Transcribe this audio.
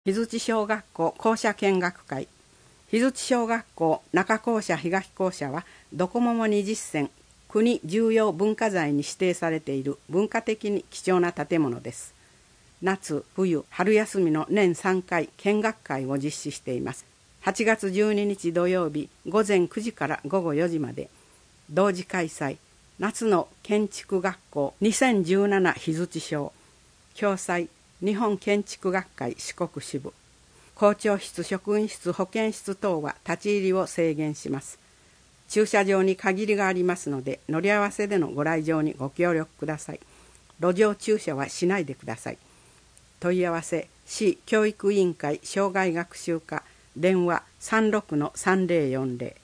日槌小学校校舎見学会。日槌小学校中校舎東校舎はどこもも20選国重要文化財に指定されている文化的に貴重な建物です。夏、冬、春休みの年3回見学会を実施しています。8月12日土曜日午前9時から午後4時まで同時開催。夏の建築学校2017日槌小共催日本建築学会四国支部。校長室、職員室、保健室等は立ち入りを制限します。駐車場に限りがありますので、乗り合わせでのご来場にご協力ください。路上駐車はしないでください。問い合わせ、市教育委員会障害学習課、電話36-3040